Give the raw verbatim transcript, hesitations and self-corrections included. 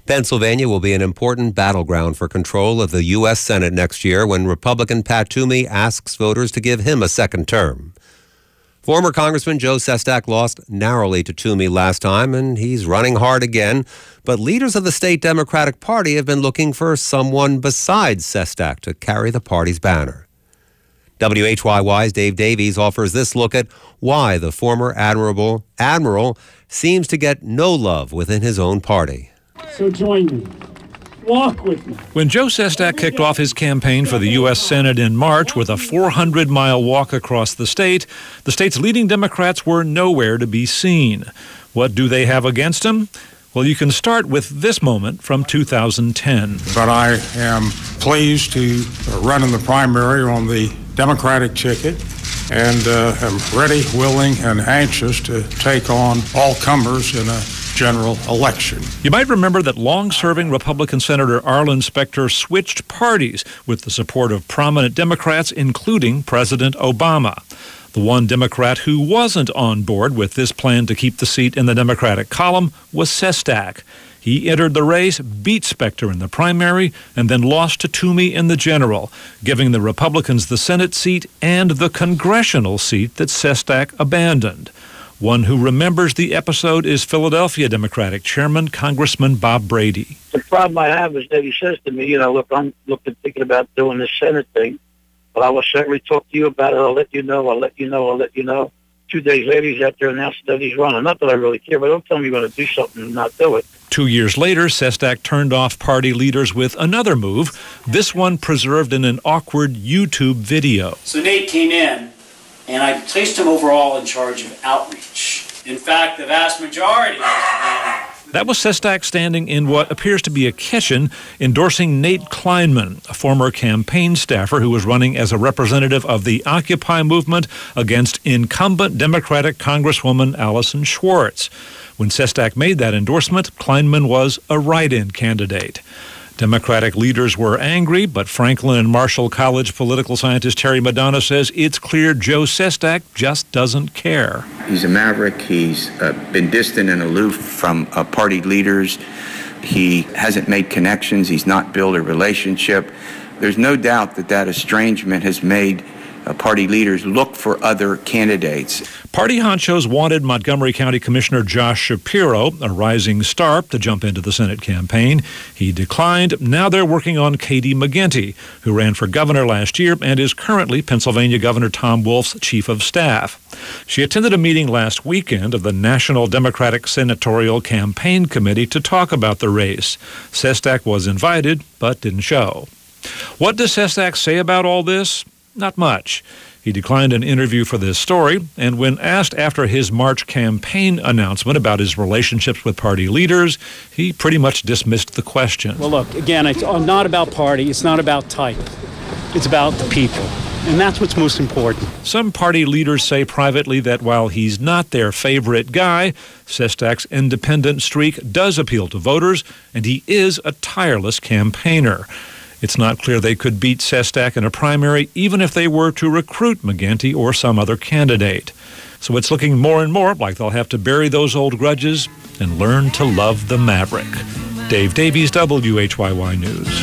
Pennsylvania will be an important battleground for control of the U S Senate next year when Republican Pat Toomey asks voters to give him a second term. Former Congressman Joe Sestak lost narrowly to Toomey last time, and he's running hard again. But leaders of the state Democratic Party have been looking for someone besides Sestak to carry the party's banner. W H Y Y's Dave Davies offers this look at why the former admirable admiral seems to get no love within his own party. So join me. Walk with me. When Joe Sestak kicked off his campaign for the U S Senate in March with a four hundred mile walk across the state, the state's leading Democrats were nowhere to be seen. What do they have against him? Well, you can start with this moment from two thousand ten. But I am pleased to run in the primary on the Democratic ticket and uh, am ready, willing, and anxious to take on all comers in a general election. You might remember that long-serving Republican Senator Arlen Specter switched parties with the support of prominent Democrats, including President Obama. The one Democrat who wasn't on board with this plan to keep the seat in the Democratic column was Sestak. He entered the race, beat Specter in the primary, and then lost to Toomey in the general, giving the Republicans the Senate seat and the congressional seat that Sestak abandoned. One who remembers the episode is Philadelphia Democratic Chairman Congressman Bob Brady. The problem I have is that he says to me, you know, look, I'm looking, thinking about doing this Senate thing, but I will certainly talk to you about it. I'll let you know, I'll let you know, I'll let you know. Two days later, he's out there announcing that he's running. Not that I really care, but don't tell me you're going to do something and not do it. Two years later, Sestak turned off party leaders with another move, this one preserved in an awkward YouTube video. So Nate came in, and I placed him overall in charge of outreach. In fact, the vast majority of That was Sestak standing in what appears to be a kitchen, endorsing Nate Kleinman, a former campaign staffer who was running as a representative of the Occupy movement against incumbent Democratic Congresswoman Allison Schwartz. When Sestak made that endorsement, Kleinman was a write-in candidate. Democratic leaders were angry, but Franklin and Marshall College political scientist Terry Madonna says it's clear Joe Sestak just doesn't care. He's a maverick. He's uh, been distant and aloof from uh, party leaders. He hasn't made connections. He's not built a relationship. There's no doubt that that estrangement has made uh, party leaders look for other candidates. Party honchos wanted Montgomery County Commissioner Josh Shapiro, a rising star, to jump into the Senate campaign. He declined. Now they're working on Katie McGinty, who ran for governor last year and is currently Pennsylvania Governor Tom Wolf's chief of staff. She attended a meeting last weekend of the National Democratic Senatorial Campaign Committee to talk about the race. Sestak was invited, but didn't show. What does Sestak say about all this? Not much. He declined an interview for this story, and when asked after his March campaign announcement about his relationships with party leaders, he pretty much dismissed the question. Well, look, again, it's not about party. It's not about type. It's about the people. And that's what's most important. Some party leaders say privately that while he's not their favorite guy, Sestak's independent streak does appeal to voters, and he is a tireless campaigner. It's not clear they could beat Sestak in a primary, even if they were to recruit McGinty or some other candidate. So it's looking more and more like they'll have to bury those old grudges and learn to love the maverick. Dave Davies, W H Y Y News.